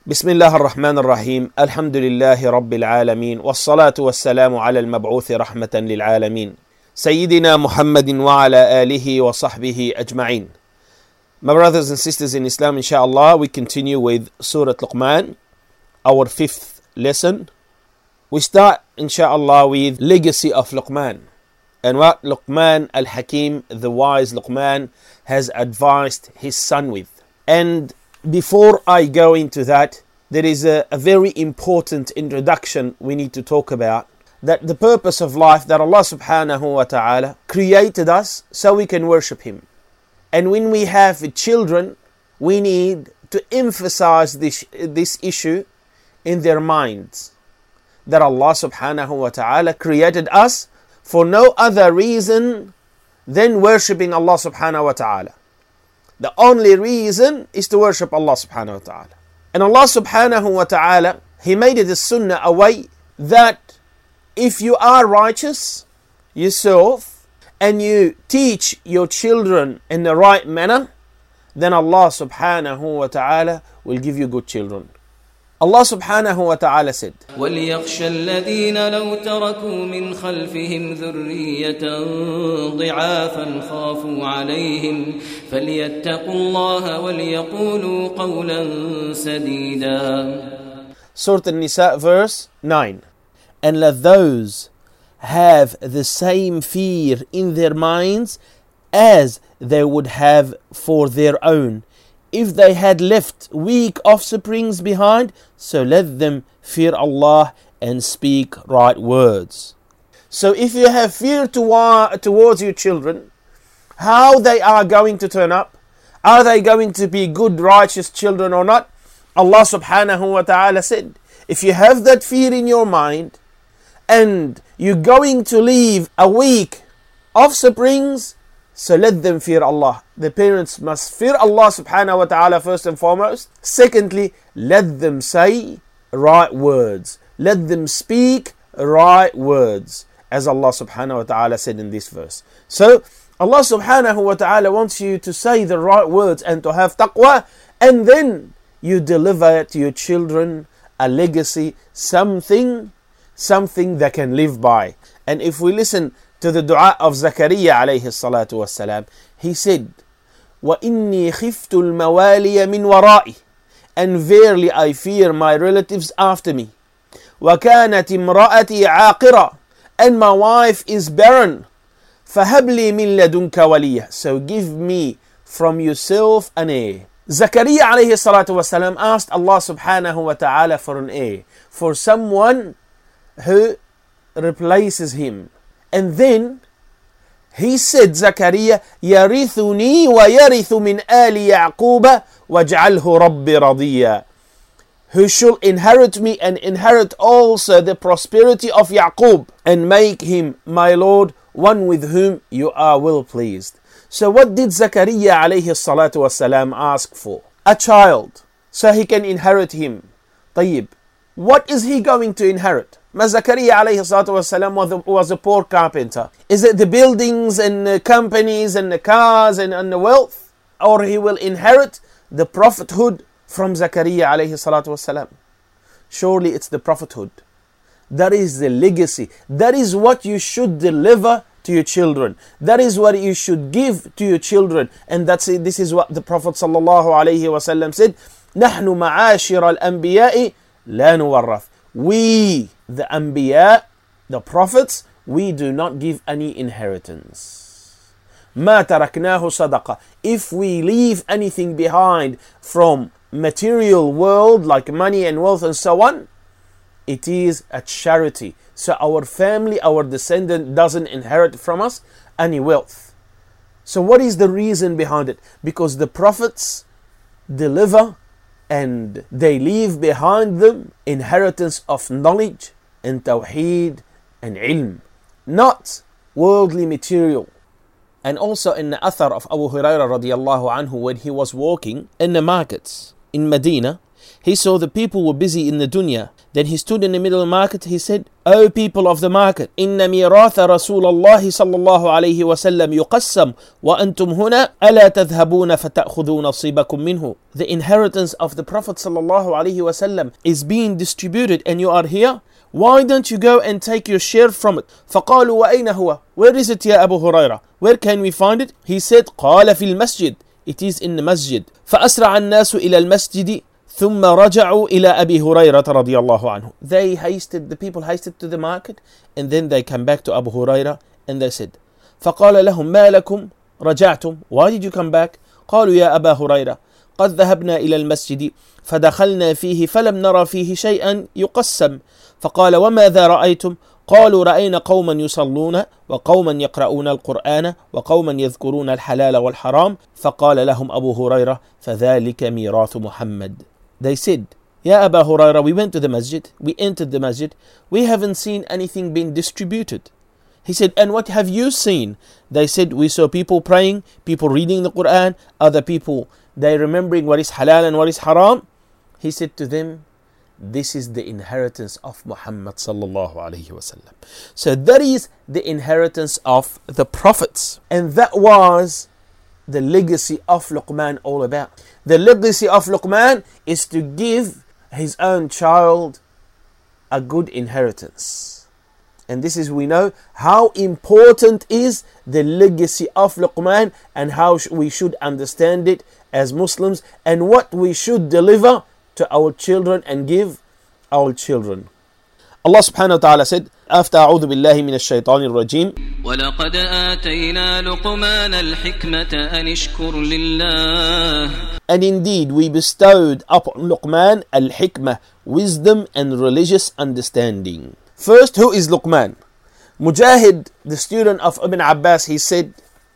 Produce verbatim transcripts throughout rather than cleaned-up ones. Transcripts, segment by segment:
بسم الله الرحمن الرحيم الحمد لله رب العالمين والصلاة والسلام على المبعوث رحمة للعالمين سيدنا محمد وعلى آله وصحبه أجمعين. My brothers and sisters in Islam, inshallah, we continue with Surah Luqman, our fifth lesson. We start, inshallah, with legacy of Luqman and what Luqman al-Hakim, the wise Luqman, has advised his son with. And before I go into that, there is a, a very important introduction we need to talk about. That the purpose of life, that Allah subhanahu wa ta'ala created us so we can worship Him. And when we have children, we need to emphasize this, this issue in their minds. That Allah subhanahu wa ta'ala created us for no other reason than worshipping Allah subhanahu wa ta'ala. The only reason is to worship Allah subhanahu wa ta'ala. And Allah subhanahu wa ta'ala, He made it a sunnah a way that if you are righteous yourself and you teach your children in the right manner, then Allah subhanahu wa ta'ala will give you good children. Allah subhanahu wa ta'ala said, وَلْيَخْشَ الَّذِينَ لَوْ تَرَكُوا مِنْ خَلْفِهِمْ ذُرِّيَّةً ضِعَافًا خَافُوا عَلَيْهِمْ فَلْيَتَّقُوا اللَّهَ وَلْيَقُولُوا قَوْلًا سَدِيدًا. Surah An-Nisa verse nine. And let those have the same fear in their minds as they would have for their own, if they had left weak offsprings behind, so let them fear Allah and speak right words. So if you have fear to, towards your children, how they are going to turn up, are they going to be good, righteous children or not? Allah subhanahu wa ta'ala said, if you have that fear in your mind, and you're going to leave a weak offsprings, so let them fear Allah. The parents must fear Allah subhanahu wa ta'ala first and foremost. Secondly, let them say right words. Let them speak right words, as Allah subhanahu wa ta'ala said in this verse. So Allah subhanahu wa ta'ala wants you to say the right words and to have taqwa, and then you deliver to your children a legacy, something, something they can live by. And if we listen to the dua of Zakaria alayhi salatu wassalam, he said, وَإِنِّي خِفْتُ الْمَوَالِيَ مِنْ وَرَائِي, and verily I fear my relatives after me. وَكَانَتِ امْرَأَتِي عَاقِرًا, and my wife is barren. فَهَبْ لِي مِنْ لَدُنْكَ وَلِيًّا, so give me from yourself an heir. Zakaria alayhi salatu wassalam asked Allah subhanahu wa ta'ala for an heir, for someone who replaces him. And then he said, Zakaria, يَرِثُنِي وَيَرِثُ مِنْ آلِ يَعْقُوبَ وَاجْعَلْهُ رَبِّ رَضِيًّا, who shall inherit me and inherit also the prosperity of Yaqub, and make him, my Lord, one with whom you are well pleased. So what did Zakaria alayhi salatu wasalam ask for? A child, so he can inherit him. طيب, what is he going to inherit? Zakaria alayhi salatu wasalam was a, was a poor carpenter. Is it the buildings and the companies and the cars and, and the wealth? Or he will inherit the prophethood from Zakaria alayhi salatu wasalam? Surely it's the prophethood. That is the legacy. That is what you should deliver to your children. That is what you should give to your children. And that's it. This is what the Prophet sallallahu alayhi wasallam said, نحن معاشر الأنبياء لا نورث. We, the Anbiya, the prophets, we do not give any inheritance. ما تركناه صدقة. If we leave anything behind from material world like money and wealth and so on, it is a charity. So our family, our descendant doesn't inherit from us any wealth. So what is the reason behind it? Because the prophets deliver and they leave behind them inheritance of knowledge and tawheed and ilm, not worldly material. And also in the athar of Abu Hurairah radiyallahu anhu, when he was walking in the markets in Medina, He saw the people were busy in the dunya. Then he stood in the middle of the market. He said, O people of the market, Inna miratha Rasulallahi sallallahu alayhi wa sallam yuqassam wa antum huna ala tadhhabuna fata'khudhu nasibakum minhu. The inheritance of the Prophet sallallahu alayhi wa sallam is being distributed and you are here. Why don't you go and take your share from it? فقالوا وأين هو? Where is it, ya Abu Huraira? Where can we find it? He said, قال في المسجد. It is in the masjid. فأسرع الناس إلى المسجد ثم رجعوا إلى أبي هريرة رضي الله عنه. They hasted, the people hasted to the market and then they come back to Abu Huraira and they said, فقال لهم ما لكم رجعتم? Why did you come back? قالوا يا أبا هريرة قد ذهبنا إلى المسجد فدخلنا فيه فلم نرى فيه شيئا يقسم فقال وماذا رأيتم؟ قالوا رأينا قوما يصلون وقوما يقرؤون القرآن وقوما يذكرون الحلال والحرام فقال لهم أبو هريرة فذلك ميراث محمد. They said, Ya Aba Huraira, we went to the masjid, we entered the masjid, we haven't seen anything being distributed. He said, and what have you seen? They said, we saw people praying, people reading the Quran, other people, they remembering what is halal and what is haram. He said to them, this is the inheritance of Muhammad sallallahu alayhi wasallam. So that is the inheritance of the prophets. And that was the legacy of Luqman all about. The legacy of Luqman is to give his own child a good inheritance. And this is, we know how important is the legacy of Luqman and how we should understand it as Muslims and what we should deliver to our children and give our children. Allah subhanahu wa ta'ala said, after أعوذ بالله من الشيطان الرجيم وَلَقَدْ آتَيْنَا لُقْمَانَ الْحِكْمَةَ أَنِ اشْكُرْ لِلَّهِ. And indeed we bestowed upon Luqman al-hikmah, wisdom and religious understanding. First, who is Luqman? Mujahid, the student of Ibn Abbas, he said,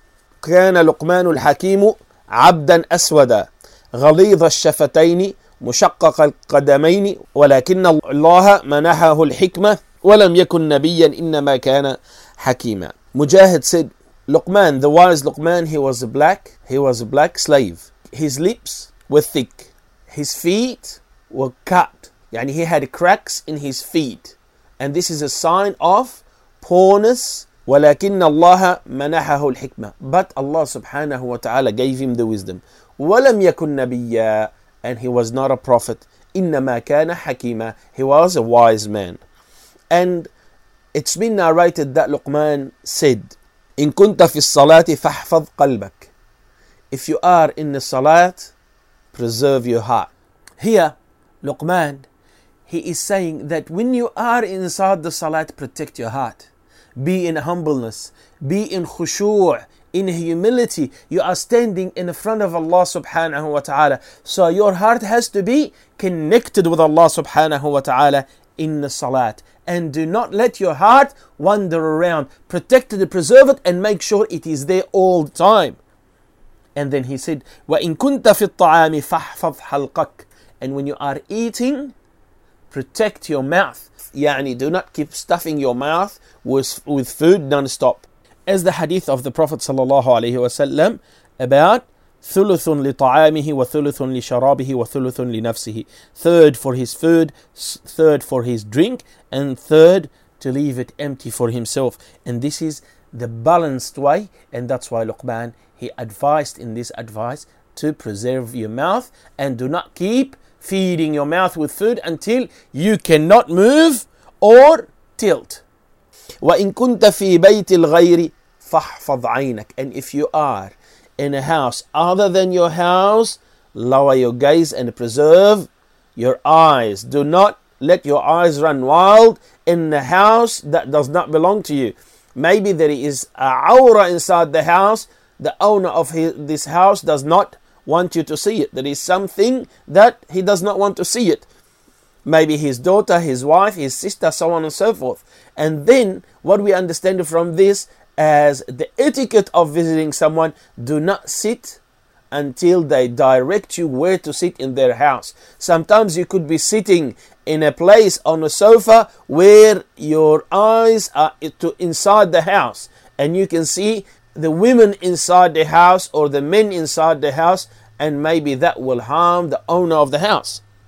كان لقمان الحكيم عبدا أسودا غليظ الشفتين مشقق القدمين ولكن الله منحه الحكمة ولم يكن نبيا إنما كان حكيما. Mujahid said, Luqman, the wise Luqman, he was a black, he was a black slave. His lips were thick, his feet were cut, يعني he had cracks in his feet, and this is a sign of poorness. ولكن الله منحه الحكمة, but Allah subhanahu wa ta'ala gave him the wisdom. ولم يكن نبيا, and he was not a prophet. إنما كان حكيما, he was a wise man. And it's been narrated that Luqman said, إن كنت في الصلاة فاحفظ قلبك. If you are in the salat, preserve your heart. Here, Luqman, he is saying that when you are inside the salat, protect your heart. Be in humbleness, be in khushu', in humility. You are standing in front of Allah subhanahu wa ta'ala. So your heart has to be connected with Allah subhanahu wa ta'ala in the salat. And do not let your heart wander around. Protect it, preserve it, and make sure it is there all the time. And then he said, وَإِن كُنْتَ فِي الطَّعَامِ فَاحْفَظْ حَلْقَكَ. And when you are eating, protect your mouth. Yani, do not keep stuffing your mouth with, with food non-stop. As the hadith of the Prophet sallallahu alaihi wasallam about ثُلُثٌ لِطَعَامِهِ وَثُلُثٌ لِشَرَابِهِ وَثُلُثٌ لِنَفْسِهِ. Third for his food, third for his drink, and third to leave it empty for himself. And this is the balanced way, and that's why Luqman, he advised in this advice to preserve your mouth and do not keep feeding your mouth with food until you cannot move or tilt. وَإِن كُنْتَ فِي بَيْتِ الْغَيْرِ فَاحْفَظْ عَيْنَكَ. And if you are in a house other than your house, lower your gaze and preserve your eyes. Do not let your eyes run wild in the house that does not belong to you. Maybe there is a awra inside the house. The owner of his, this house does not want you to see it. There is something that he does not want to see it. Maybe his daughter, his wife, his sister, so on and so forth. And then what we understand from this as the etiquette of visiting someone, do not sit until they direct you where to sit in their house. Sometimes you could be sitting in a place on a sofa where your eyes are to inside the house and you can see the women inside the house or the men inside the house, and maybe that will harm the owner of the house.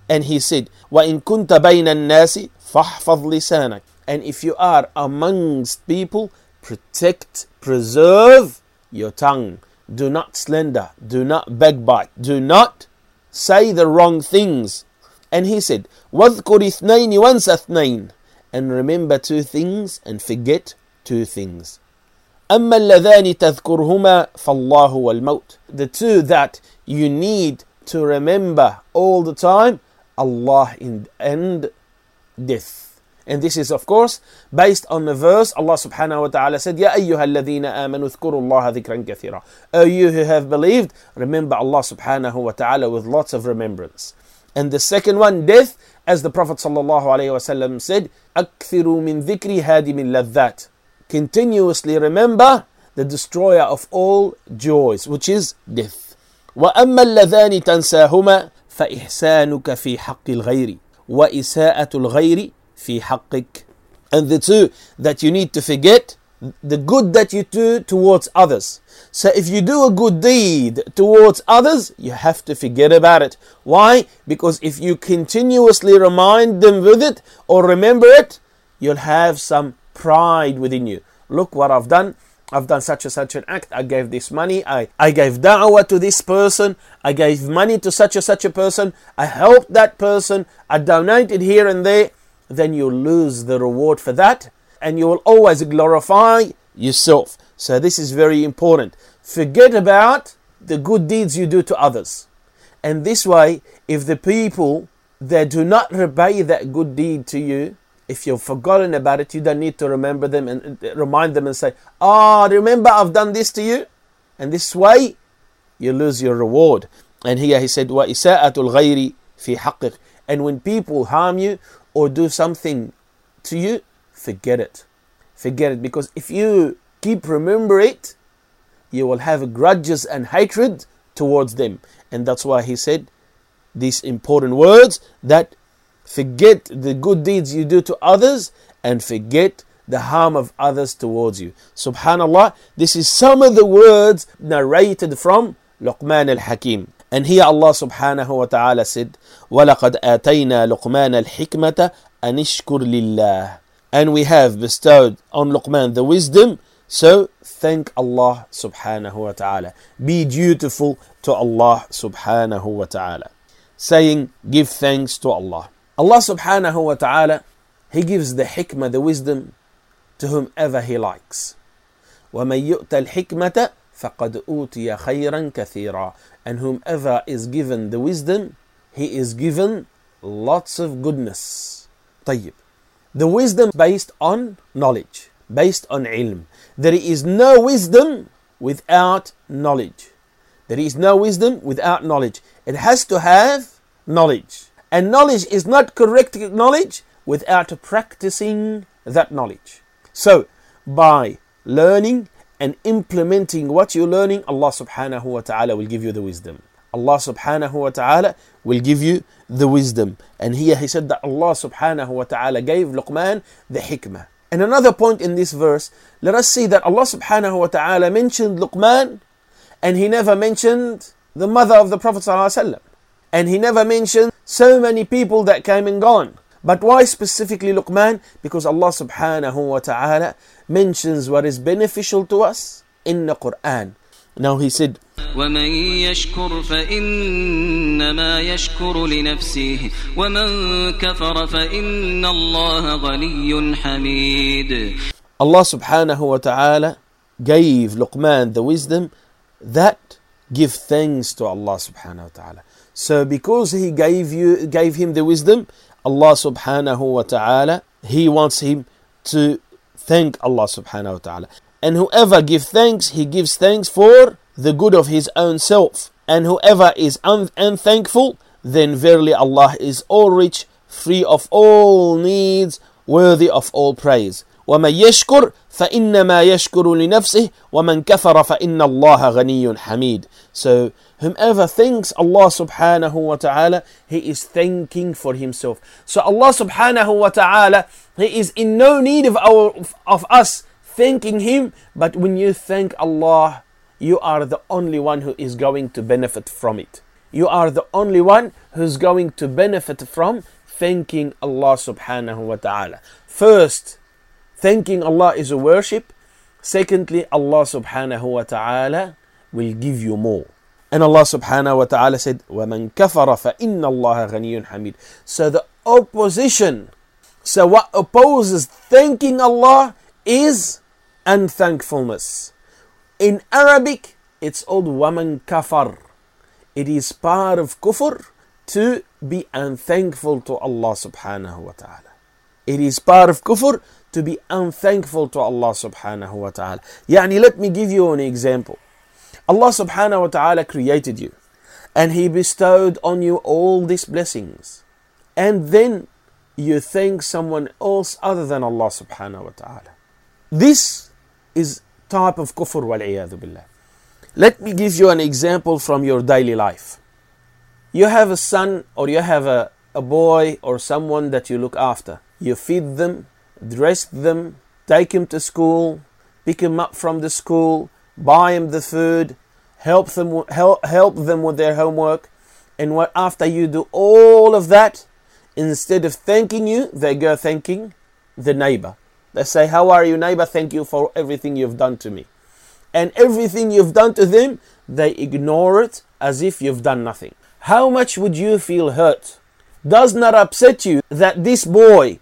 And he said, وَإِن كُنْتَ بَيْنَ النَّاسِ فَاحْفَظْ لِسَانَكَ. And if you are amongst people, protect, preserve your tongue. Do not slander, do not backbite, do not say the wrong things. And he said, وَاذْكُرِ اثْنَيْنِ وَانْسَ اثْنَيْنِ. And remember two things and forget two things. أَمَّا اللَّذَانِ تَذْكُرْهُمَا فَاللَّهُ وَالْمَوْتِ. The two that you need to remember all the time, Allah and death. And this is of course based on the verse Allah subhanahu wa ta'ala said, يَا أَيُّهَا الَّذِينَ آمَنُوا اذْكُرُوا اللَّهَ ذِكْرًا كَثِيرًا. O you who have believed, remember Allah subhanahu wa ta'ala with lots of remembrance. And the second one, death, as the Prophet sallallahu alayhi wa sallam said, أَكْثِرُوا مِن ذِكْرِ هَادِمِ اللَّذَّاتِ. Continuously remember the destroyer of all joys, which is death. وَأَمَّا اللَّذَانِ تَنْسَاهُمَا فَإِحْسَانُكَ فِي حَقِّ الْغَيْرِ وَإِسَاءَةُ الْغَيْرِ فِي حَقِّكَ. And the two that you need to forget, the good that you do towards others. So if you do a good deed towards others, you have to forget about it. Why? Because if you continuously remind them with it or remember it, you'll have some pride within you. Look what I've done. I've done such and such an act. I gave this money. I, I gave da'wah to this person. I gave money to such and such a person. I helped that person. I donated here and there. Then you'll lose the reward for that. And you will always glorify yourself. So this is very important. Forget about the good deeds you do to others. And this way, if the people that do not repay that good deed to you, if you've forgotten about it, you don't need to remember them and remind them and say, ah, oh, remember I've done this to you? And this way, you lose your reward. And here he said, وَإِسَاءَةُ الْغَيْرِ فِي حَقِّكَ. And when people harm you or do something to you, forget it. Forget it. Because if you keep remember it, you will have grudges and hatred towards them. And that's why he said these important words, that forget the good deeds you do to others and forget the harm of others towards you. Subhanallah, this is some of the words narrated from Luqman al-Hakim. And here Allah subhanahu wa ta'ala said, وَلَقَدْ آتَيْنَا لُقْمَانَ الْحِكْمَةَ أَنِ اشْكُرْ لِلَّهِ. And we have bestowed on Luqman the wisdom, so thank Allah subhanahu wa ta'ala. Be dutiful to Allah subhanahu wa ta'ala. Saying, give thanks to Allah. Allah subhanahu wa ta'ala, He gives the hikmah, the wisdom, to whomever He likes. وَمَنْ يُؤْتَ الْحِكْمَةَ فَقَدْ أُوتِيَ خَيْرًا كَثِيرًا. And whomever is given the wisdom, he is given lots of goodness. طيب. The wisdom based on knowledge, based on ilm. There is no wisdom without knowledge. There is no wisdom without knowledge. It has to have knowledge. And knowledge is not correct knowledge without practicing that knowledge. So, by learning and implementing what you're learning, Allah subhanahu wa ta'ala will give you the wisdom. Allah subhanahu wa ta'ala will give you the wisdom. And here he said that Allah subhanahu wa ta'ala gave Luqman the hikmah. And another point in this verse, let us see that Allah subhanahu wa ta'ala mentioned Luqman and He never mentioned the mother of the Prophet sallallahu alaihi wasallam. And He never mentioned so many people that came and gone. But why specifically Luqman? Because Allah subhanahu wa ta'ala mentions what is beneficial to us in the Quran. Now He said, وَمَنْ يَشْكُرْ فَإِنَّمَا يَشْكُرُ لِنَفْسِهِ وَمَنْ كَفَرَ فَإِنَّ اللَّهَ غَنِيٌّ حَمِيدٌ. Allah subhanahu wa ta'ala gave Luqman the wisdom that give thanks to Allah subhanahu wa ta'ala. So because He gave you gave him the wisdom, Allah subhanahu wa ta'ala, He wants him to thank Allah subhanahu wa ta'ala. And whoever gives thanks, he gives thanks for the good of his own self. And whoever is un- unthankful, then verily Allah is all rich, free of all needs, worthy of all praise. وَمَنْ يَشْكُرْ فَإِنَّمَا يَشْكُرُ لِنَفْسِهِ وَمَنْ كَفَرَ فَإِنَّ اللَّهَ غَنِيٌّ حَمِيدٌ. So whomever thanks Allah subhanahu wa ta'ala, he is thanking for himself. So Allah subhanahu wa ta'ala, He is in no need of our of us thanking Him, but when you thank Allah, you are the only one who is going to benefit from it. You are the only one who's going to benefit from thanking Allah subhanahu wa ta'ala. First, thanking Allah is a worship. Secondly, Allah subhanahu wa ta'ala will give you more. And Allah subhanahu wa ta'ala said, وَمَنْ كَفَرَ فَإِنَّ اللَّهَ غَنِيٌّ حَمِيدٌ. So the opposition, so what opposes thanking Allah is unthankfulness. In Arabic, it's called وَمَنْ كَفَرْ. It is part of kufr to be unthankful to Allah subhanahu wa ta'ala. It is part of kufr to be unthankful to Allah subhanahu wa ta'ala. Yani, let me give you an example. Allah subhanahu wa ta'ala created you and He bestowed on you all these blessings. And then you thank someone else other than Allah subhanahu wa ta'ala. This is type of kufr wal-iyadhu billah. Let me give you an example from your daily life. You have a son or you have a, a boy or someone that you look after. You feed them, dress them, take him to school, pick him up from the school, buy him the food, help them help, help them with their homework. And what after you do all of that, instead of thanking you, they go thanking the neighbor. They say, "How are you, neighbor? Thank you for everything you've done to me." And everything you've done to them, they ignore it as if you've done nothing. How much would you feel hurt? Does not upset you that this boy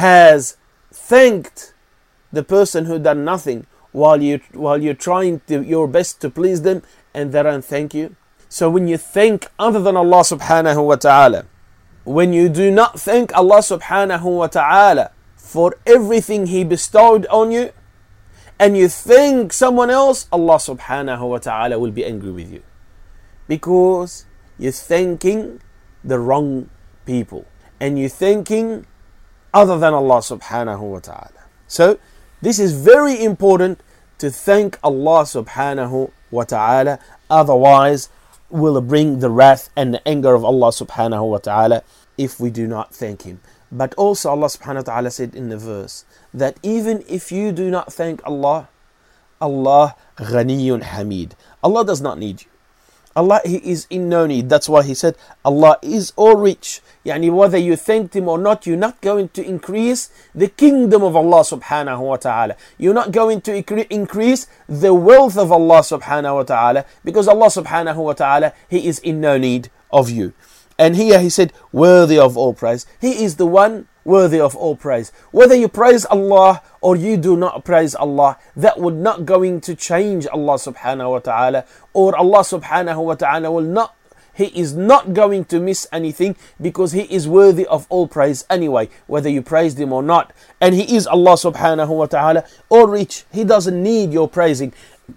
has thanked the person who done nothing while you while you're trying to, your best to please them, and they don't thank you? So when you thank other than Allah subhanahu wa ta'ala, when you do not thank Allah subhanahu wa ta'ala for everything He bestowed on you, and you thank someone else, Allah subhanahu wa ta'ala will be angry with you. Because you're thanking the wrong people. And you're thanking other than Allah subhanahu wa ta'ala. So, this is very important to thank Allah subhanahu wa ta'ala. Otherwise, will bring the wrath and the anger of Allah subhanahu wa ta'ala if we do not thank Him. But also Allah subhanahu wa ta'ala said in the verse that even if you do not thank Allah, Allah Ghaniyyun Hamid. Allah does not need you. Allah, He is in no need. That's why He said Allah is all rich. Yani whether you thanked Him or not, you're not going to increase the kingdom of Allah subhanahu wa ta'ala. You're not going to increase the wealth of Allah subhanahu wa ta'ala, because Allah subhanahu wa ta'ala, He is in no need of you. And here He said, worthy of all praise. He is the one worthy of all praise. Whether you praise Allah or you do not praise Allah, that would not going to change Allah subhanahu wa ta'ala, or Allah subhanahu wa ta'ala will not, He is not going to miss anything, because He is worthy of all praise anyway, whether you praised Him or not. And He is Allah subhanahu wa ta'ala all rich. He doesn't need your praising.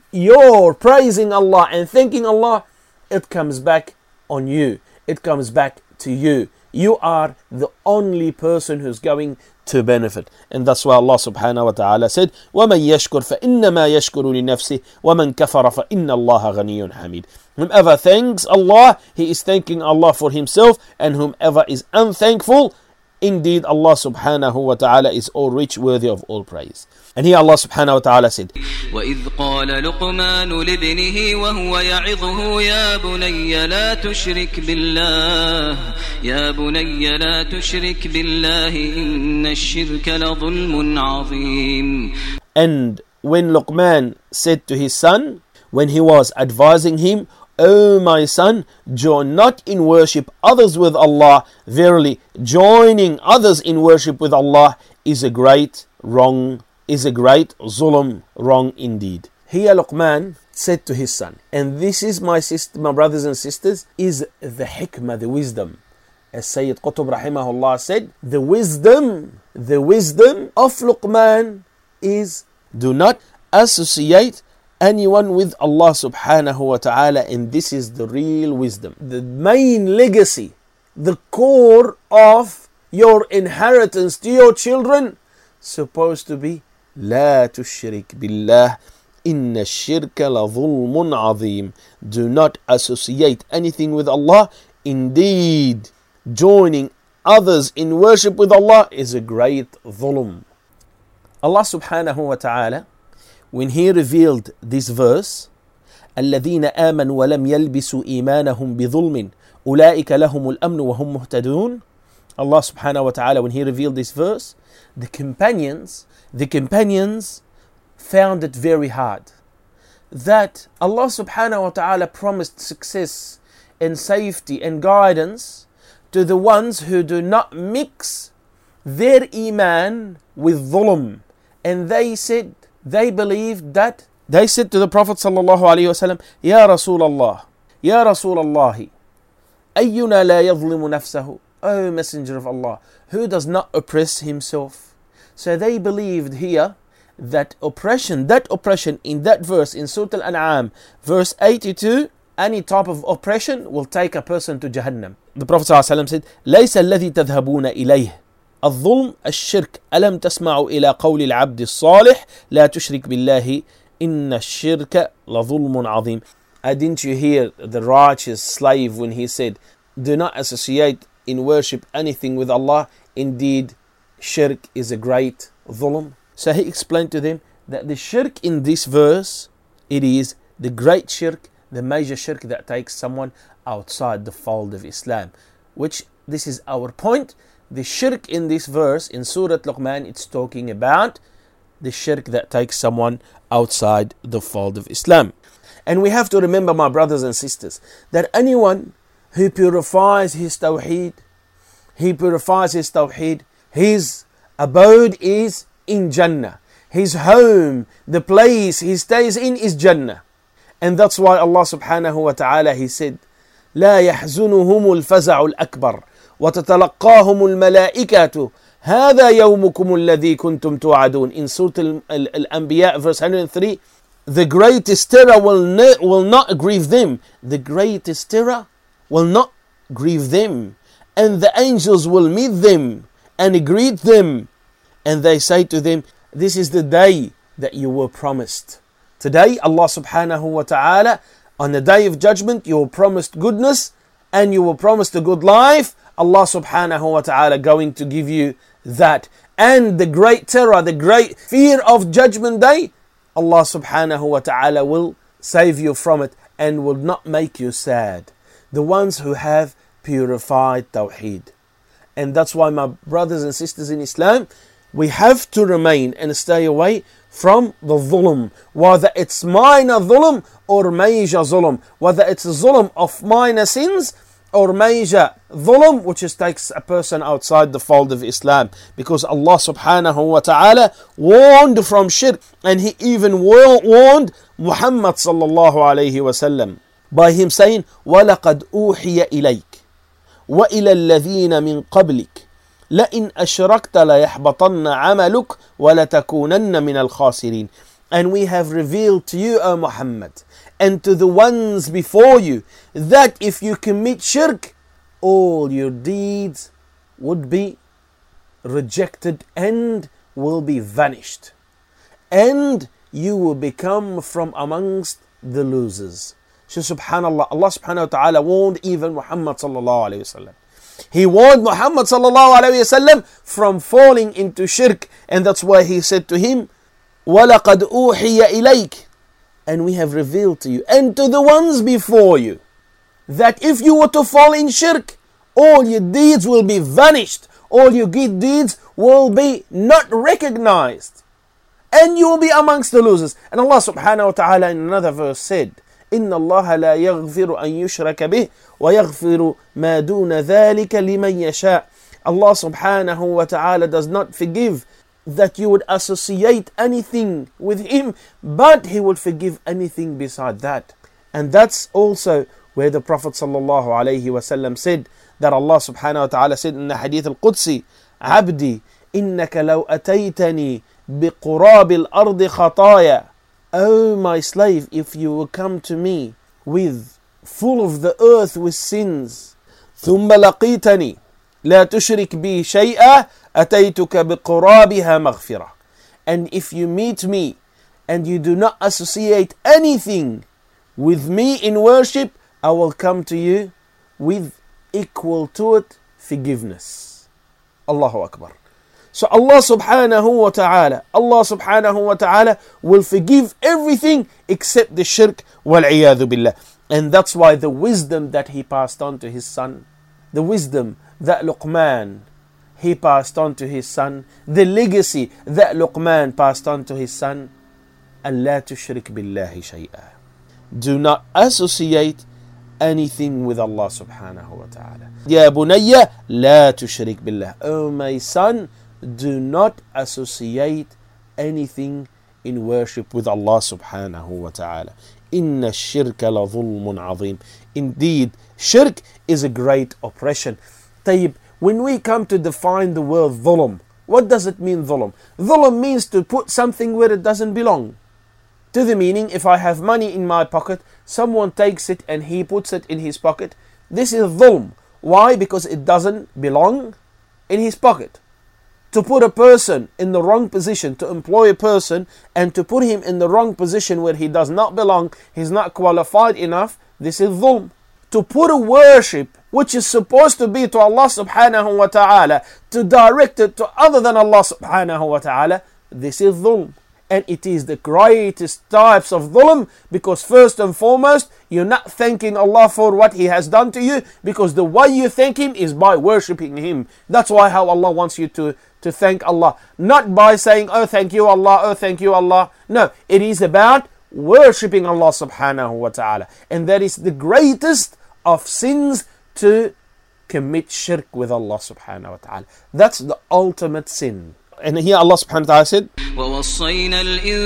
Your praising Allah and thanking Allah, it comes back on you. It comes back to you. You are the only person who's going to benefit. And that's why Allah subhanahu wa ta'ala said, وَمَنْ يَشْكُرْ فَإِنَّمَا يَشْكُرُ لِنَفْسِهِ وَمَنْ كَفَرَ فَإِنَّ اللَّهَ غَنِيٌّ حَمِيدٌ. Whomever thanks Allah, he is thanking Allah for himself, and whomever is unthankful, indeed Allah subhanahu wa ta'ala is all rich, worthy of all praise. And here Allah subhanahu wa ta'ala said, وَإِذْ قَالَ لُقْمَانُ لِابْنِهِ وَهُوَ يَعِظُهُ يَا بُنَيَّ لَا تُشْرِكْ بِاللَّهِ يَا بُنَيَّ لَا تُشْرِكْ بِاللَّهِ إِنَّ الشِّرْكَ لَظُلْمٌ عَظِيمٌ. And when Luqman said to his son, when he was advising him, O my son, join not in worship others with Allah. Verily, joining others in worship with Allah is a great wrong, is a great zulm, wrong indeed. Here Luqman said to his son, and this is, my sister, my brothers and sisters, is the hikmah, the wisdom. As Sayyid Qutb rahimahullah said, the wisdom, the wisdom of Luqman is do not associate anyone with Allah subhanahu wa ta'ala, and this is the real wisdom. The main legacy, the core of your inheritance to your children, supposed to be لا تشرك بالله إن الشرك لظلم عظيم. Do not associate anything with Allah. Indeed, joining others in worship with Allah is a great dhulm. Allah subhanahu wa ta'ala, when He revealed this verse, الذين آمنوا ولم يلبسوا إيمانهم بظلم أولئك لهم الأمن وهم مهتدون. Allah subhanahu wa ta'ala, when He revealed this verse, the companions, the companions found it very hard that Allah subhanahu wa ta'ala promised success and safety and guidance to the ones who do not mix their iman with dhulm. And they said, they believed that, they said to the Prophet sallallahu alayhi wa sallam, Ya Rasulallah, Ya Rasulallah, أينا لا يظلم نفسه. O Messenger of Allah, who does not oppress himself? So they believed here that oppression, that oppression in that verse in Surah Al-An'am, verse eighty-two, any type of oppression will take a person to Jahannam. The Prophet ﷺ said, ليس الذي تذهبون إليه الظلم الشرك ألم تسمعوا إلى قول العبد الصالح لا تشرك بالله إن الشرك لظلم عظيم. Uh, didn't you hear the righteous slave when he said, do not associate in worship anything with Allah, indeed shirk is a great dhulm. So he explained to them that the shirk in this verse, it is the great shirk, the major shirk that takes someone outside the fold of Islam. Which, this is our point, the shirk in this verse in Surah Luqman, it's talking about the shirk that takes someone outside the fold of Islam. And we have to remember, my brothers and sisters, that anyone who purifies his tawheed, he purifies his tawheed, his abode is in Jannah. His home, the place he stays in is Jannah. And that's why Allah subhanahu wa ta'ala, He said, لا يحزنهم الفزع الأكبر وتتلقاهم الملائكة هذا يومكم الذي كنتم توعدون. In Surah Al-Anbiya verse one hundred three, the greatest terror will, ne- will not grieve them. The greatest terror will not grieve them. And the angels will meet them and greet them. And they say to them, this is the day that you were promised. Today, Allah subhanahu wa ta'ala, on the day of judgment, you were promised goodness and you were promised a good life. Allah subhanahu wa ta'ala going to give you that. And the great terror, the great fear of judgment day, Allah subhanahu wa ta'ala will save you from it and will not make you sad. The ones who have purified tawheed. And that's why, my brothers and sisters in Islam, we have to remain and stay away from the dhulm, whether it's minor dhulm or major dhulm, whether it's a dhulm of minor sins or major dhulm, which is takes a person outside the fold of Islam. Because Allah subhanahu wa ta'ala warned from shirk, and He even warned Muhammad sallallahu alayhi wa sallam by Him saying, وَلَقَدْ أُوحِيَ إِلَيْكَ وَإِلَى الَّذِينَ مِنْ قَبْلِكَ لَإِنْ أَشْرَكْتَ لَيَحْبَطَنَّ عَمَلُكَ وَلَتَكُونَنَّ مِنَ الْخَاسِرِينَ. And we have revealed to you, O Muhammad, and to the ones before you, that if you commit shirk, all your deeds would be rejected and will be vanished. And you will become from amongst the losers. So subhanallah, Allah subhanahu wa ta'ala warned even Muhammad sallallahu alayhi wa sallam. He warned Muhammad sallallahu alayhi wa sallam from falling into shirk. And that's why He said to him, وَلَقَدْ أُوحِيَ إِلَيْكَ, and we have revealed to you and to the ones before you that if you were to fall in shirk, all your deeds will be vanished, all your good deeds will be not recognized, and you will be amongst the losers. And Allah subhanahu wa ta'ala in another verse said, إِنَّ اللَّهَ لَا يَغْفِرُ أَن يُشْرَكَ بِهِ وَيَغْفِرُ مَا دُونَ ذَلِكَ لِمَنْ يَشَاءُ. Allah subhanahu wa ta'ala does not forgive that you would associate anything with Him, but He will forgive anything beside that. And that's also where the Prophet sallallahu alayhi wa sallam said that Allah subhanahu wa ta'ala said in the Hadith al-Qudsi, عبدي إنك لو أتيتني بقراب الأرض خطايا. Oh my slave, if you will come to me with full of the earth with sins, ثم لقيتني لا تشرك بي شيئا أتيتك بقرابها مغفرة. And if you meet me and you do not associate anything with me in worship, I will come to you with equal to it forgiveness. Allahu Akbar. So Allah subhanahu wa ta'ala, Allah subhanahu wa ta'ala will forgive everything except the shirk, wal-'iyadhu billah. And that's why the wisdom that he passed on to his son, the wisdom that Luqman he passed on to his son, the legacy that Luqman passed on to his son, أَن لَا تُشْرِكْ بِاللَّهِ شَيْئًا. Do not associate anything with Allah subhanahu wa ta'ala. يَا بُنَيَّ لَا تُشْرِكْ بِاللَّهِ. Oh my son, do not associate anything in worship with Allah subhanahu wa ta'ala. إِنَّ الشِّرْكَ لَظُلْمٌ عَظِيمٌ. Indeed, shirk is a great oppression. طيب, when we come to define the word dhulm, what does it mean dhulm? Dhulm means to put something where it doesn't belong. To the meaning, if I have money in my pocket, someone takes it and he puts it in his pocket. This is dhulm. Why? Because it doesn't belong in his pocket. To put a person in the wrong position, to employ a person and to put him in the wrong position where he does not belong, he's not qualified enough, this is dhulm. To put a worship which is supposed to be to Allah subhanahu wa ta'ala, to direct it to other than Allah subhanahu wa ta'ala, this is dhulm. And it is the greatest types of dhulm, because first and foremost, you're not thanking Allah for what He has done to you, because the way you thank Him is by worshipping Him. That's why how Allah wants you to, to thank Allah. Not by saying, oh thank you Allah, oh thank you Allah. No, it is about worshipping Allah subhanahu wa ta'ala. And that is the greatest of sins, to commit shirk with Allah subhanahu wa ta'ala. That's the ultimate sin. And here Allah subhanahu wa ta'ala said, وَوَصَّيْنَا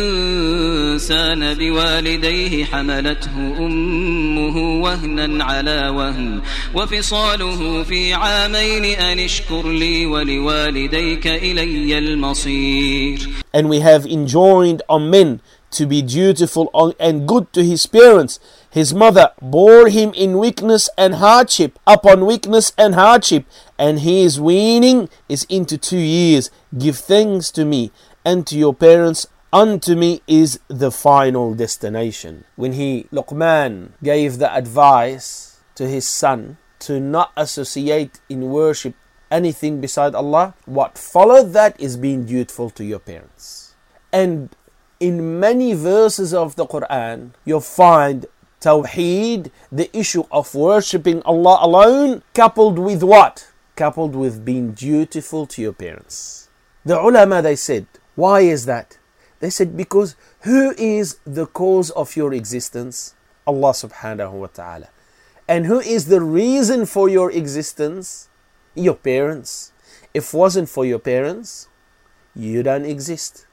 الْإِنسَانَ بِوَالِدَيْهِ حَمَلَتْهُ أُمُّهُ وَهْنًا عَلَى وَهْنٍ وَفِصَالُهُ فِي عَامَيْنِ أَنِ اشْكُرْ لِي وَلِوَالِدَيْكَ إِلَيَّ الْمَصِيرُ. And we have enjoined on men to be dutiful and good to his parents. His mother bore him in weakness and hardship upon weakness and hardship, and his weaning is into two years. Give thanks to me and to your parents. Unto me is the final destination. When he, Luqman, gave the advice to his son to not associate in worship anything beside Allah, what followed that is being dutiful to your parents. And in many verses of the Quran, you'll find Tawheed, the issue of worshipping Allah alone, coupled with what? Coupled with being dutiful to your parents. The ulama, they said, why is that? They said, because who is the cause of your existence? Allah subhanahu wa ta'ala. And who is the reason for your existence? Your parents. If it wasn't for your parents, you don't exist.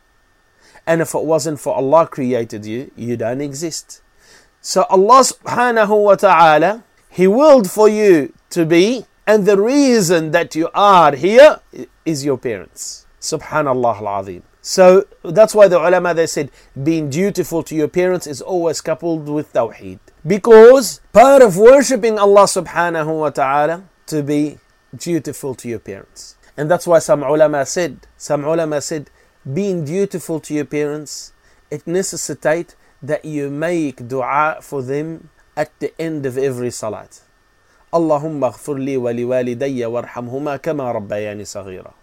And if it wasn't for Allah created you, you don't exist. So Allah subhanahu wa ta'ala, He willed for you to be, and the reason that you are here is your parents. Subhanallah al-Azim. So that's why the ulama, they said, being dutiful to your parents is always coupled with Tawheed. Because part of worshipping Allah subhanahu wa ta'ala, to be dutiful to your parents. And that's why some ulama said, some ulama said, being dutiful to your parents, it necessitates that you make dua for them at the end of every salat. Allahumma ghfir li wa li walidayya warhamhuma kama rabbayani saghira.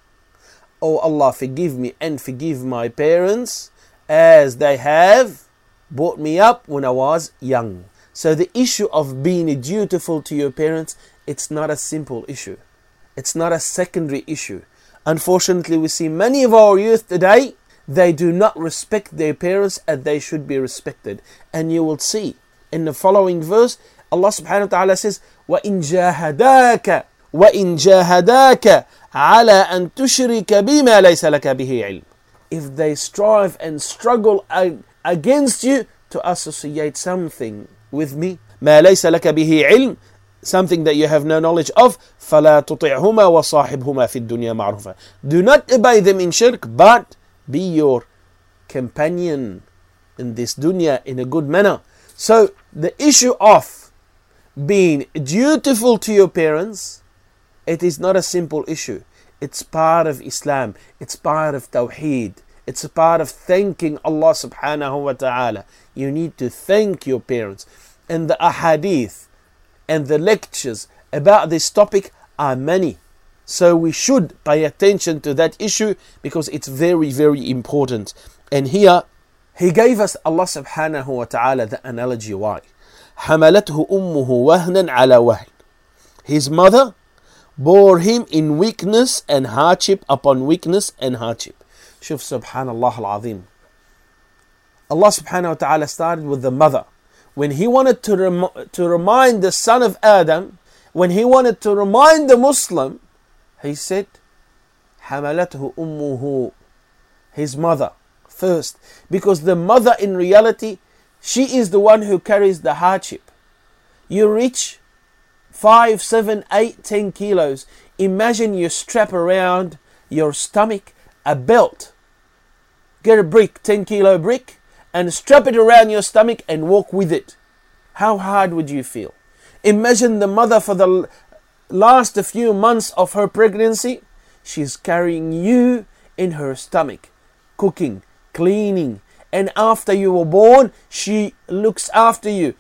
Oh Allah, forgive me and forgive my parents as they have brought me up when I was young. So the issue of being dutiful to your parents, it's not a simple issue. It's not a secondary issue. Unfortunately, we see many of our youth today, they do not respect their parents as they should be respected. And you will see in the following verse, Allah subhanahu wa ta'ala says, وَإِن جَاهَدَاكَ وَإِن جَاهَدَاكَ عَلَىٰ أَن تُشْرِكَ بِمَا لَيْسَ لَكَ بِهِ عِلْمٍ. If they strive and struggle against you to associate something with me, مَا لَيْسَ لَكَ بِهِ عِلْمٍ, something that you have no knowledge of, فَلَا تُطِعْهُمَا وَصَاحِبْهُمَا فِي الدُّنْيَا مَعْرُوفًا. Do not obey them in shirk, but be your companion in this dunya in a good manner. So the issue of being dutiful to your parents, it is not a simple issue. It's part of Islam. It's part of Tawheed. It's a part of thanking Allah subhanahu wa ta'ala. You need to thank your parents. And the ahadith and the lectures about this topic are many. So we should pay attention to that issue because it's very, very important. And here, He gave us, Allah subhanahu wa ta'ala, the analogy why. حملته أمه وهنا على وهن. His mother bore him in weakness and hardship upon weakness and hardship. شوف سبحان الله العظيم. Allah subhanahu wa ta'ala started with the mother. When he wanted to, rem- to remind the son of Adam, when he wanted to remind the Muslim, he said, حملته أمه, his mother first. Because the mother in reality, she is the one who carries the hardship. You reach five, seven, eight, ten kilos. Imagine you strap around your stomach a belt. Get a brick, ten kilo brick, and strap it around your stomach and walk with it. How hard would you feel? Imagine the mother for the last few months of her pregnancy. She's carrying you in her stomach, cooking, cleaning. And after you were born, she looks after you,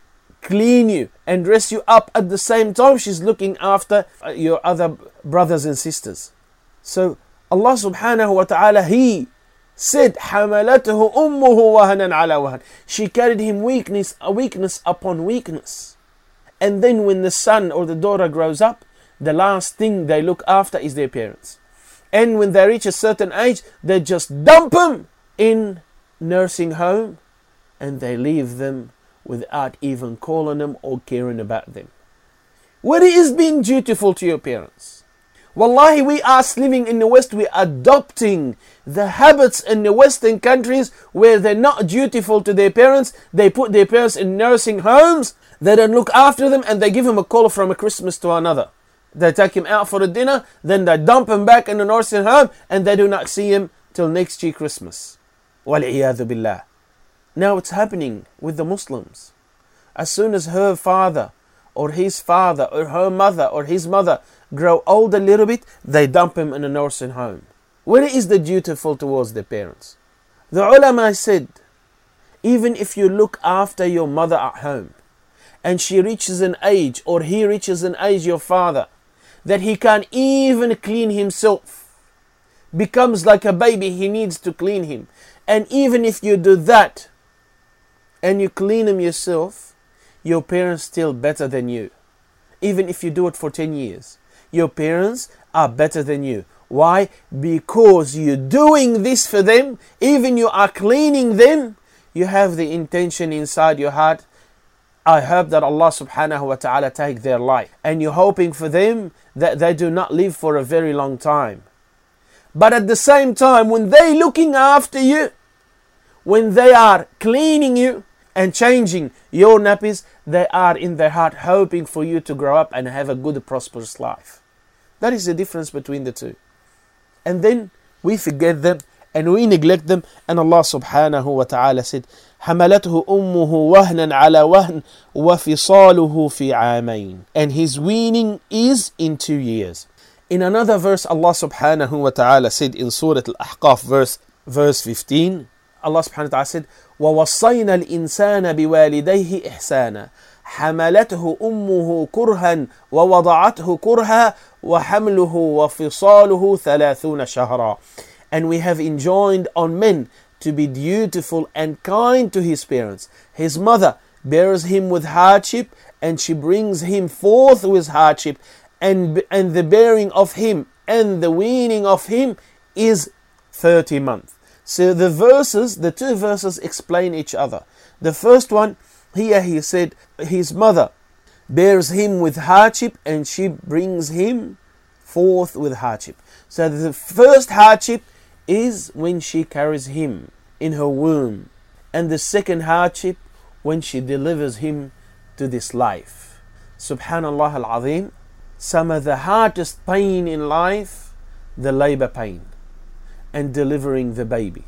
clean you and dress you up. At the same time, she's looking after your other brothers and sisters. So Allah subhanahu wa ta'ala, He said, حَمَلَتْهُ أُمُّهُ وَهَنًا عَلَى وَهَنٍ. She carried him weakness, a weakness upon weakness. And then when the son or the daughter grows up, the last thing they look after is their parents. And when they reach a certain age, they just dump them in nursing home and they leave them without even calling them or caring about them. What is being dutiful to your parents? Wallahi, we us living in the West, we're adopting the habits in the Western countries where they're not dutiful to their parents. They put their parents in nursing homes, they don't look after them, and they give them a call from a Christmas to another. They take him out for a dinner, then they dump him back in the nursing home, and they do not see him till next year Christmas. وَالْعِيَاذُ بِاللَّهِ. Now it's happening with the Muslims. As soon as her father or his father or her mother or his mother grow old a little bit, they dump him in a nursing home. Where is the dutiful towards their parents? The ulama said, even if you look after your mother at home and she reaches an age or he reaches an age, your father, that he can't even clean himself, becomes like a baby, he needs to clean him. And even if you do that and you clean him yourself, your parents still better than you. Even if you do it for ten years, your parents are better than you. Why? Because you're doing this for them, even you are cleaning them, you have the intention inside your heart, I hope that Allah subhanahu wa ta'ala take their life. And you're hoping for them that they do not live for a very long time. But at the same time, when they're looking after you, when they are cleaning you and changing your nappies, they are in their heart hoping for you to grow up and have a good, prosperous life. That is the difference between the two. And then we forget them and we neglect them. And Allah subhanahu wa ta'ala said, حَمَلَتْهُ أُمُّهُ وَهْنًا عَلَى وَهْنٍ وَفِصَالُهُ فِي عَامَيْنِ. And his weaning is in two years. In another verse, Allah subhanahu wa ta'ala said in Surah Al-Ahqaf, verse, verse fifteen, Allah subhanahu wa ta'ala said, وَوَصَّيْنَا الْإِنسَانَ بِوَالِدَيْهِ إِحْسَانًا حَمَلَتْهُ أُمُّهُ كُرْهًا وَوَضَعَتْهُ كُرْهًا وَحَمْلُهُ وَفِصَالُهُ ثَلَاثُونَ شَهْرًا. And we have enjoined on men to be dutiful and kind to his parents. His mother bears him with hardship, and she brings him forth with hardship, and, and the bearing of him and the weaning of him is thirty months. So the verses, the two verses explain each other. The first one, here he said, his mother bears him with hardship and she brings him forth with hardship. So the first hardship is when she carries him in her womb. And the second hardship when she delivers him to this life. Subhanallah al-Azim. Some of the hardest pain in life, the labor pain and delivering the baby.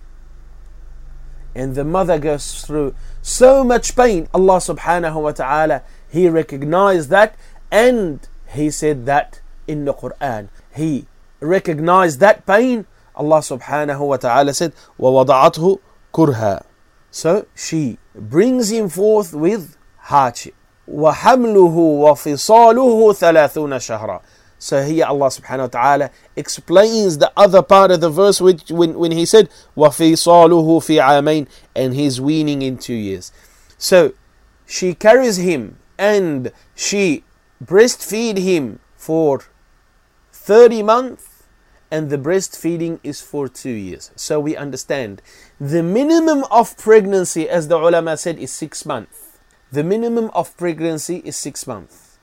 And the mother goes through so much pain. Allah subhanahu wa ta'ala, He recognized that, and He said that in the Quran. He recognized that pain. Allah subhanahu wa ta'ala said, وَوَضَعَتْهُ كُرْهًا. So she brings him forth with hardship. وَحَمْلُهُ وَفِصَالُهُ ثَلَاثُونَ شَهْرًا. So here Allah subhanahu wa ta'ala explains the other part of the verse which, when, when he said وَفِصَالُهُ فِي عَامَيْنِ, and his weaning in two years. So she carries him and she breastfeed him for thirty months, and the breastfeeding is for two years. So we understand the minimum of pregnancy, as the ulama said, is six months. The minimum of pregnancy is six months.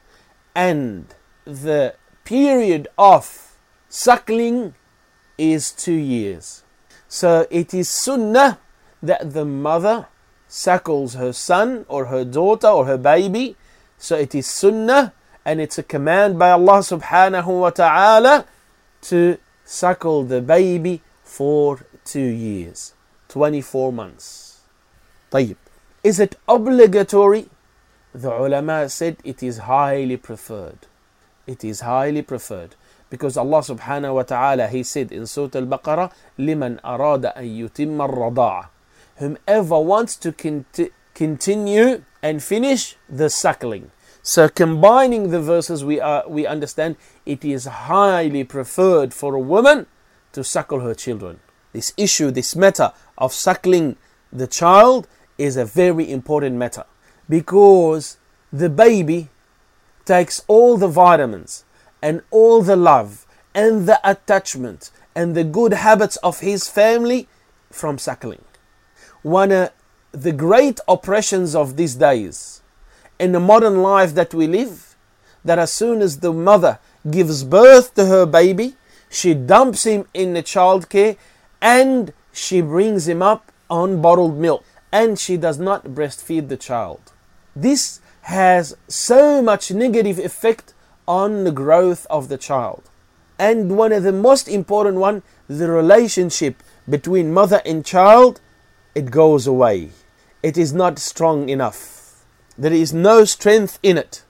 And the period of suckling is two years. So it is sunnah that the mother suckles her son or her daughter or her baby. So it is sunnah, and it's a command by Allah subhanahu wa ta'ala to suckle the baby for two years, twenty-four months. طيب. Is it obligatory? The ulama said it is highly preferred. It is highly preferred. Because Allah subhanahu wa ta'ala, He said in Surah Al-Baqarah, لِمَنْ أَرَادَ أَن يُتِمَّ الرَّضَاعَ. Whomever wants to conti- continue and finish the suckling. So combining the verses, we are we understand it is highly preferred for a woman to suckle her children. This issue, this matter of suckling the child is a very important matter, because the baby takes all the vitamins and all the love and the attachment and the good habits of his family from suckling. One of the great oppressions of these days in the modern life that we live, that as soon as the mother gives birth to her baby, she dumps him in the childcare and she brings him up on bottled milk, and she does not breastfeed the child. This has so much negative effect on the growth of the child. And one of the most important one, the relationship between mother and child, it goes away. It is not strong enough. There is no strength in it.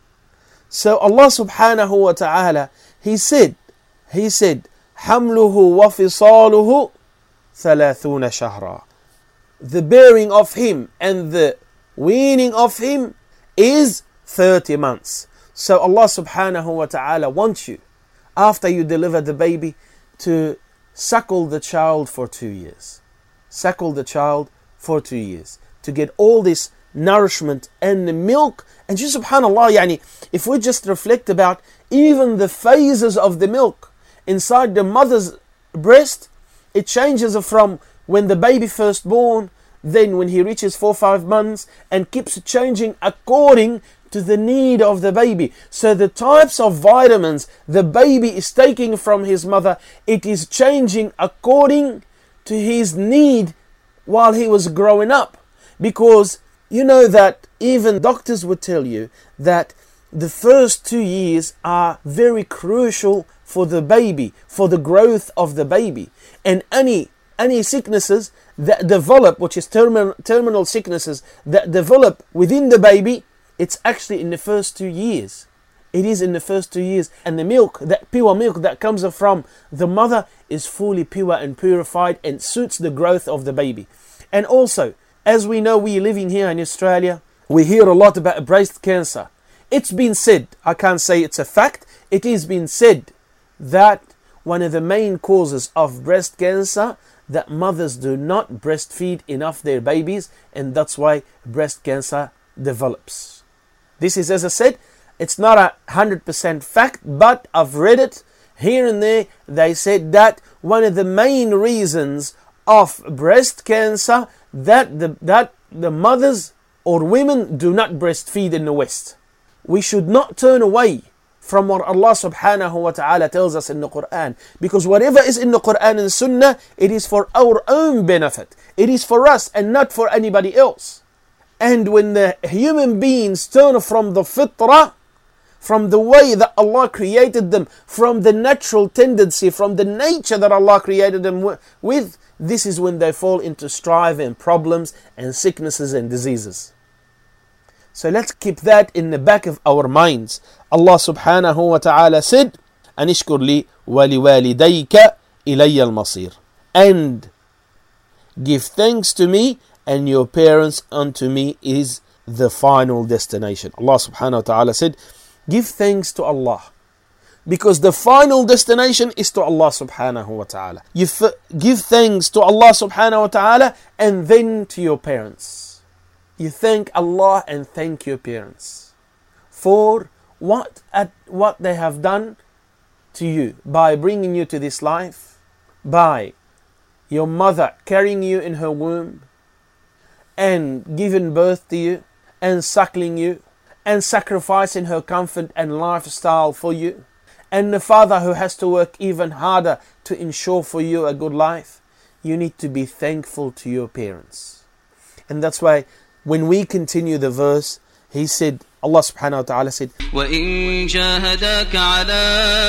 So Allah subhanahu wa ta'ala, He said, He said, حَمْلُهُ وَفِصَالُهُ ثَلَاثُونَ شَهْرًا. The bearing of him and the weaning of him is thirty months. So Allah subhanahu wa ta'ala wants you, after you deliver the baby, to suckle the child for two years. Suckle the child for two years. To get all this nourishment and the milk. And just subhanallah, yani, if we just reflect about even the phases of the milk inside the mother's breast, it changes from when the baby first born, then when he reaches four or five months, and keeps changing according to the need of the baby. So the types of vitamins the baby is taking from his mother, it is changing according to his need while he was growing up. Because you know that even doctors would tell you that the first two years are very crucial for the baby, for the growth of the baby. And any any sicknesses that develop, which is terminal, terminal sicknesses that develop within the baby, it's actually in the first two years. It is in the first two years. And the milk, that pure milk that comes from the mother, is fully pure and purified and suits the growth of the baby. And also, as we know, we're living here in Australia, we hear a lot about breast cancer. It's been said, I can't say it's a fact, it is been said that one of the main causes of breast cancer, that mothers do not breastfeed enough their babies, and that's why breast cancer develops. This is, as I said, it's not a hundred percent fact, but I've read it here and there. They said that one of the main reasons of breast cancer, that the that the mothers or women do not breastfeed in the West. We should not turn away from what Allah subhanahu wa ta'ala tells us in the Quran, because whatever is in the Quran and Sunnah, it is for our own benefit. It is for us and not for anybody else. And when the human beings turn from the fitrah, from the way that Allah created them, from the natural tendency, from the nature that Allah created them with, this is when they fall into strife and problems and sicknesses and diseases. So let's keep that in the back of our minds. Allah subhanahu wa ta'ala said, أَنِشْكُرْ لِي وَلِوَالِدَيْكَ إِلَيَّ الْمَصِيرِ. And give thanks to me, and your parents unto me is the final destination. Allah subhanahu wa ta'ala said, give thanks to Allah, because the final destination is to Allah subhanahu wa ta'ala. You f- give thanks to Allah subhanahu wa ta'ala, and then to your parents. you thank Allah and thank your parents for what at what they have done to you by bringing you to this life, by your mother carrying you in her womb and giving birth to you and suckling you and sacrificing her comfort and lifestyle for you, and the father who has to work even harder to ensure for you a good life. You need to be thankful to your parents. And that's why when we continue the verse, he said, Allah subhanahu wa ta'ala said, وَإِن جَاهَدَاكَ عَلَىٰ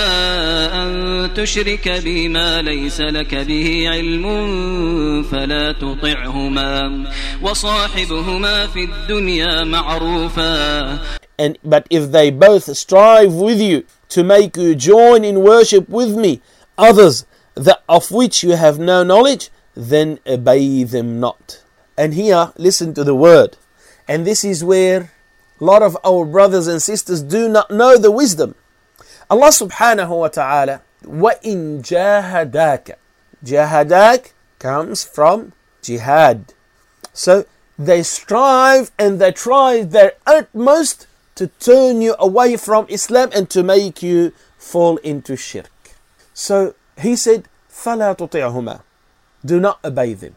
أَن تُشْرِكَ بِي مَا لَيْسَ لَكَ بِهِ عِلْمٌ فَلَا تُطِعْهُمَا وَصَاحِبْهُمَا فِي الدُّنْيَا مَعْرُوفًا. And but if they both strive with you to make you join in worship with me others that of which you have no knowledge, then obey them not. And here, listen to the word. And this is where a lot of our brothers and sisters do not know the wisdom. Allah subhanahu wa ta'ala, وَإِن جَاهَدَاكَ. Jahadak comes from jihad. So they strive and they try their utmost to turn you away from Islam and to make you fall into shirk. So he said, فَلَا تُطِعْهُمَا. Do not obey them.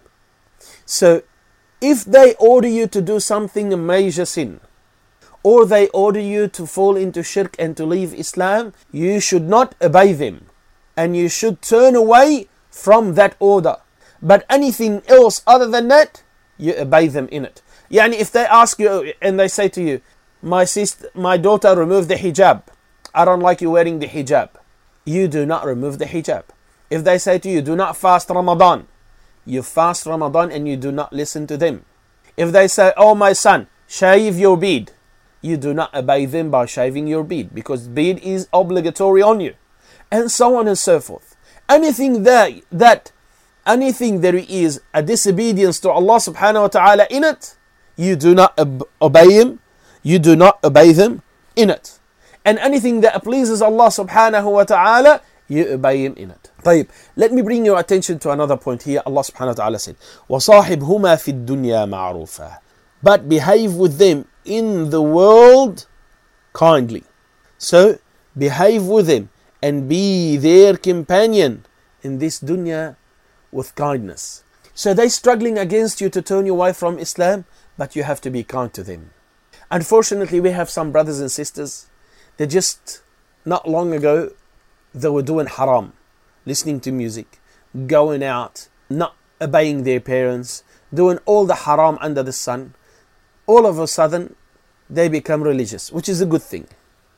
So if they order you to do something, a major sin, or they order you to fall into shirk and to leave Islam, you should not obey them. And you should turn away from that order. But anything else other than that, you obey them in it. Yani if they ask you and they say to you, my sister, my daughter removed the hijab. I don't like you wearing the hijab. You do not remove the hijab. If they say to you, do not fast Ramadan, you fast Ramadan and you do not listen to them. If they say, oh my son, shave your beard, you do not obey them by shaving your beard, because beard is obligatory on you, and so on and so forth. Anything that that anything there is a disobedience to Allah subhanahu wa ta'ala in it, you do not ob- obey him, you do not obey them in it. And anything that pleases Allah subhanahu wa ta'ala, you obey him in it. طيب, let me bring your attention to another point here. Allah subhanahu wa ta'ala said, وَصَاحِبْهُمَا فِي الدُّنْيَا مَعْرُوفًا. But behave with them in the world kindly. So, behave with them and be their companion in this dunya with kindness. So they're struggling against you to turn you away from Islam, but you have to be kind to them. Unfortunately, we have some brothers and sisters, they just, not long ago, they were doing haram, listening to music, going out, not obeying their parents, doing all the haram under the sun. All of a sudden, they become religious, which is a good thing.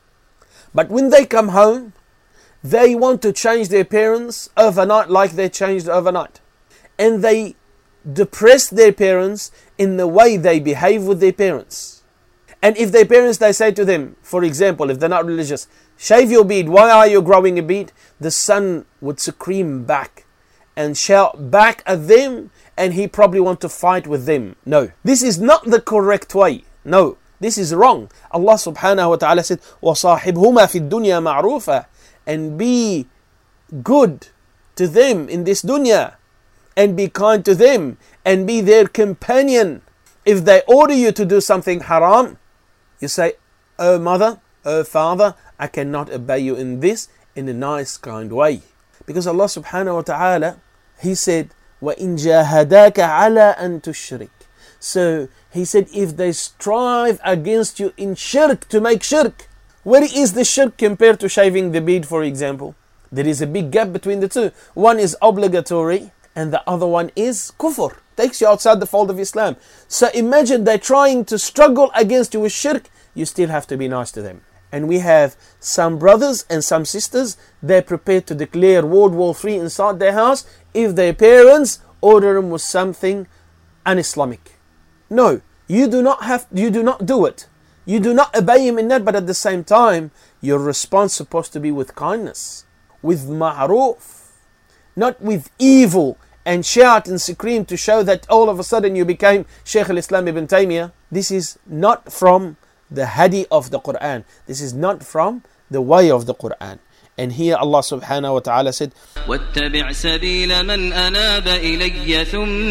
But when they come home, they want to change their parents overnight like they changed overnight. And they depress their parents in the way they behave with their parents. And if their parents, they say to them, for example, if they're not religious, shave your beard, why are you growing a beard? The son would scream back and shout back at them, and he probably want to fight with them. No, this is not the correct way. No, this is wrong. Allah subhanahu wa ta'ala said, وَصَاحِبْهُمَا فِي الدُّنْيَا مَعْرُوفًا. And be good to them in this dunya, and be kind to them, and be their companion. If they order you to do something haram, you say, oh mother, oh father, I cannot obey you in this, in a nice kind way. Because Allah subhanahu wa ta'ala, He said, وَإِن جَاهَدَاكَ عَلَىٰ أَن تُشْرِكَ. So He said, if they strive against you in shirk, to make shirk. Where is the shirk compared to shaving the beard, for example? There is a big gap between the two. One is obligatory and the other one is kufr. Takes you outside the fold of Islam. So imagine they're trying to struggle against you with shirk. You still have to be nice to them. And we have some brothers and some sisters, they're prepared to declare World War Three inside their house if their parents order them with something un-Islamic. No, you do not have, you do not do it. You do not obey him in that, but at the same time, your response is supposed to be with kindness, with ma'roof, not with evil and shout and scream to show that all of a sudden you became Shaykh al-Islam ibn Taymiyyah. This is not from the hadi of the Quran. This is not from the way of the Quran. And here Allah subhanahu wa ta'ala said, واتبع سبيل من أناب إلي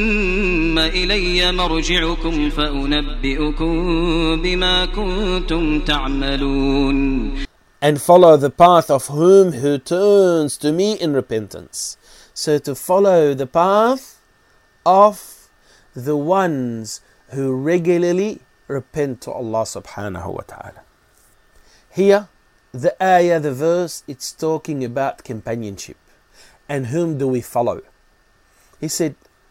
ثم إلي مرجعكم فأنبئكم بما كنتم تعملون. And follow the path of whom who turns to me in repentance. So to follow the path of the ones who regularly repent to Allah subhanahu wa ta'ala. Here, the ayah, the verse, it's talking about companionship. And whom do we follow? He said,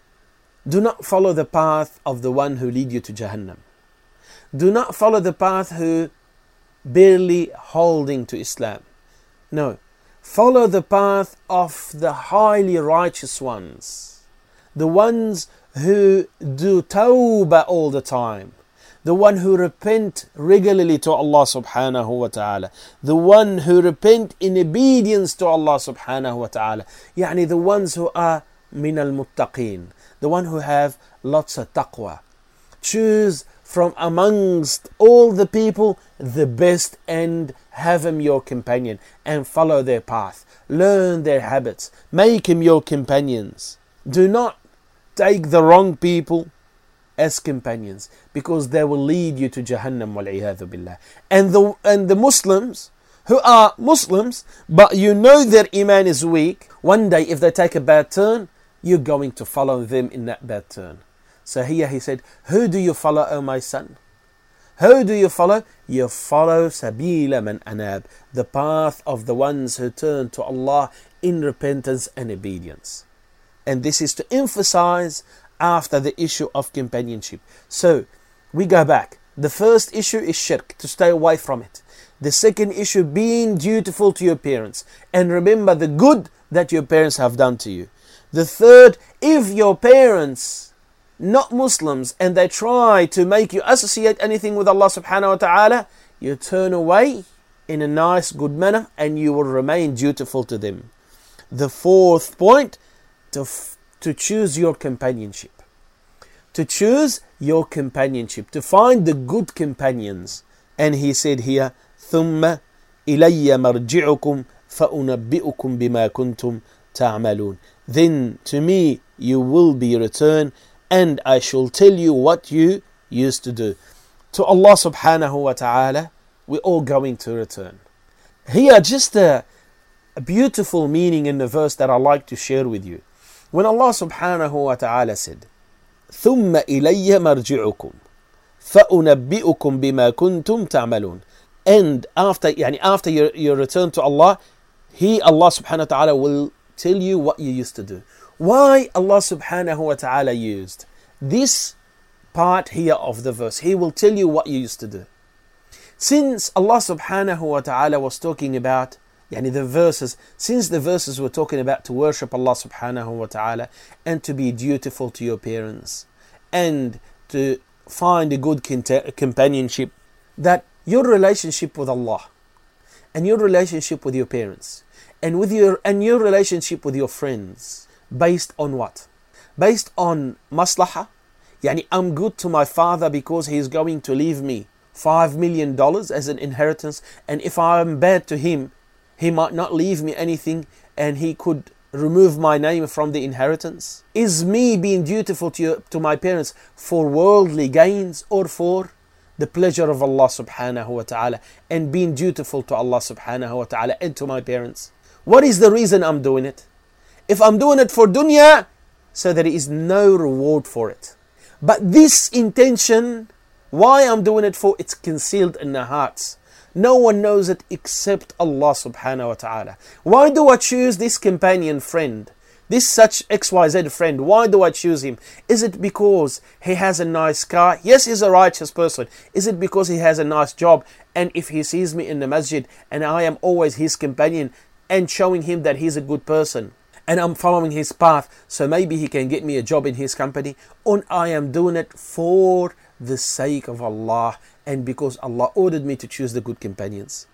do not follow the path of the one who lead you to Jahannam. Do not follow the path who barely holding to Islam. No, follow the path of the highly righteous ones. The ones who do tawbah all the time. The one who repent regularly to Allah subhanahu wa ta'ala. The one who repent in obedience to Allah subhanahu wa ta'ala. Yani the ones who are min al-muttaqeen. The one who have lots of taqwa. Choose from amongst all the people the best and have him your companion and follow their path. Learn their habits. Make him your companions. Do not take the wrong people as companions, because they will lead you to Jahannam wal-'iyadhu billah. And the and the Muslims who are Muslims, but you know their iman is weak, one day if they take a bad turn, you're going to follow them in that bad turn. So here he said, who do you follow, O my son? Who do you follow? You follow sabila man anab, the path of the ones who turn to Allah in repentance and obedience. And this is to emphasize after the issue of companionship. So we go back. The first issue is shirk, to stay away from it. The second issue, being dutiful to your parents and remember the good that your parents have done to you. The third, if your parents not Muslims and they try to make you associate anything with Allah subhanahu wa ta'ala, you turn away in a nice good manner and you will remain dutiful to them. The fourth point, to f- to choose your companionship. To choose your companionship. To find the good companions. And he said here, ثُمَّ إِلَيَّ مَرْجِعُكُمْ فَأُنَبِّئُكُمْ بِمَا كُنْتُمْ تَعْمَلُونَ. Then to me you will be returned and I shall tell you what you used to do. To Allah subhanahu wa ta'ala, we're all going to return. Here just a, a beautiful meaning in the verse that I like to share with you. When Allah subhanahu wa ta'ala said, ثُمَّ إِلَيَّ مَرْجِعُكُمْ فَأُنَبِّئُكُمْ بِمَا كُنْتُمْ تَعْمَلُونَ. And after, yani after your, your return to Allah, He, Allah subhanahu wa ta'ala, will tell you what you used to do. Why Allah subhanahu wa ta'ala used this part here of the verse? He will tell you what you used to do. Since Allah subhanahu wa ta'ala was talking about Yani the verses, since the verses were talking about to worship Allah subhanahu wa ta'ala and to be dutiful to your parents and to find a good companionship, that your relationship with Allah and your relationship with your parents and with your and your relationship with your friends, based on what? Based on maslahah. Yani I'm good to my father because he's going to leave me five million dollars as an inheritance, and if I'm bad to him, he might not leave me anything and he could remove my name from the inheritance. Is me being dutiful to, you, to my parents for worldly gains or for the pleasure of Allah subhanahu wa ta'ala and being dutiful to Allah subhanahu wa ta'ala and to my parents? What is the reason I'm doing it? If I'm doing it for dunya, so there is no reward for it. But this intention, why I'm doing it for, it's concealed in the hearts. No one knows it except Allah subhanahu wa ta'ala. Why do I choose this companion friend? This such X Y Z friend, why do I choose him? Is it because he has a nice car? Yes, he's a righteous person. Is it because he has a nice job? And if he sees me in the masjid and I am always his companion and showing him that he's a good person and I'm following his path, so maybe he can get me a job in his company? Or I am doing it for the sake of Allah and because Allah ordered me to choose the good companions.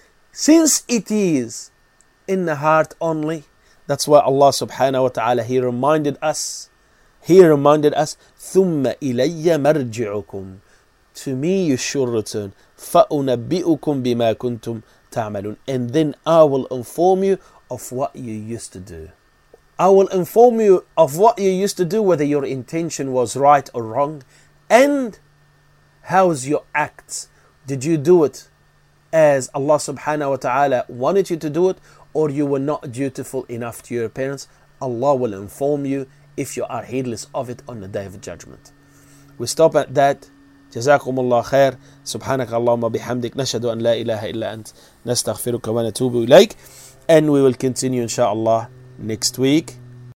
Since it is in the heart only, that's why Allah subhanahu wa ta'ala, He reminded us, He reminded us, ثُمَّ إِلَيَّ مَرْجِعُكُمْ. To me you shall return. فَأُنَبِّئُكُمْ بِمَا كُنْتُمْ تعملون. And then I will inform you of what you used to do. I will inform you of what you used to do, whether your intention was right or wrong, and how's your acts. Did you do it as Allah subhanahu wa ta'ala wanted you to do it, or you were not dutiful enough to your parents? Allah will inform you if you are heedless of it on the day of judgment. We stop at that. جزاكم الله خير. سبحانك اللهم بحمدك نشهد أن لا إله إلا أنت نستغفرك ونتوب إليك. And we will continue inshallah next week.